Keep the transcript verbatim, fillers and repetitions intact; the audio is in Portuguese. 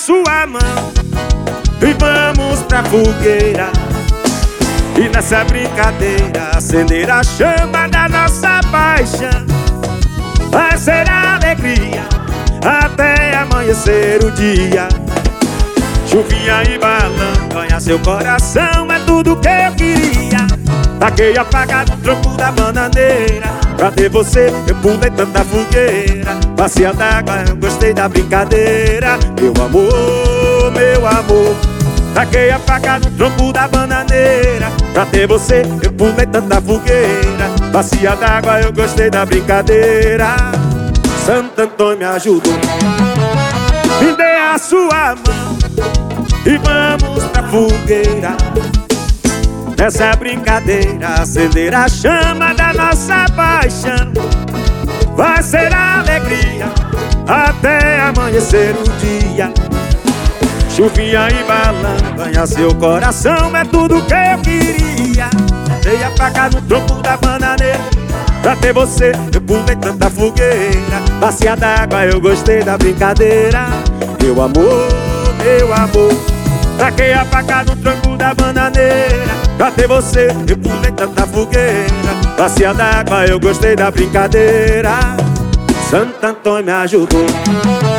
sua mão e vamos pra fogueira. E nessa brincadeira acender a chama da nossa paixão. Vai ser alegria até amanhecer o dia. Chuvinha e balão, ganhar seu coração é tudo que eu queria. Taquei apagado no tronco da bananeira. Pra ter você eu pulei tanta fogueira. Bacia d'água, eu gostei da brincadeira. Meu amor, meu amor. Taquei apagado no tronco da bananeira. Pra ter você eu pulei tanta fogueira. Bacia d'água, eu gostei da brincadeira. Santo Antônio me ajudou. Me dê a sua mão e vamos pra fogueira. Nessa brincadeira acender a chama da nossa paixão. Vai ser alegria até amanhecer o dia. Chuvinha e balão, ganhar seu coração é tudo que eu queria. Dei a faca no tronco da bananeira. Pra ter você eu pulei tanta fogueira. Bacia d'água, eu gostei da brincadeira. Meu amor, meu amor. Taquei a faca no tronco da bananeira. Pra ter você eu pulei tanta fogueira. Bacia d'água, eu gostei da brincadeira. Santo Antônio me ajudou.